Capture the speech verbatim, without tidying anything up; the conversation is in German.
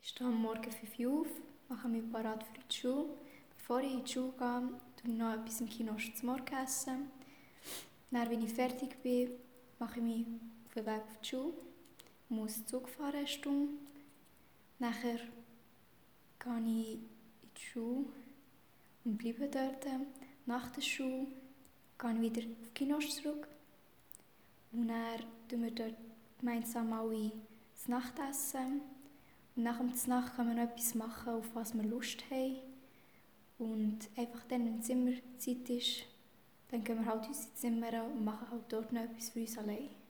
Ich stehe am Morgen fünf Uhr auf, mache mich bereit für die Schule. Bevor ich in die Schule gehe, tue ich noch etwas im Kino zum Morgenessen. Dann, wenn ich fertig bin, mache ich mich auf den Weg auf die Schule. Ich muss Zug fahren, eine Stunde. Nachher gehe ich in die Schule und bleibe dort. Nach der Schule gehe ich wieder auf die Kinos zurück. Und dann tun wir dort gemeinsam alle das Nachtessen. Und nach dem Nacht können wir noch etwas machen, auf was wir Lust haben. Und einfach dann, wenn Zimmerzeit ist, dann gehen wir halt in unsere Zimmer und machen halt dort noch etwas für uns allein.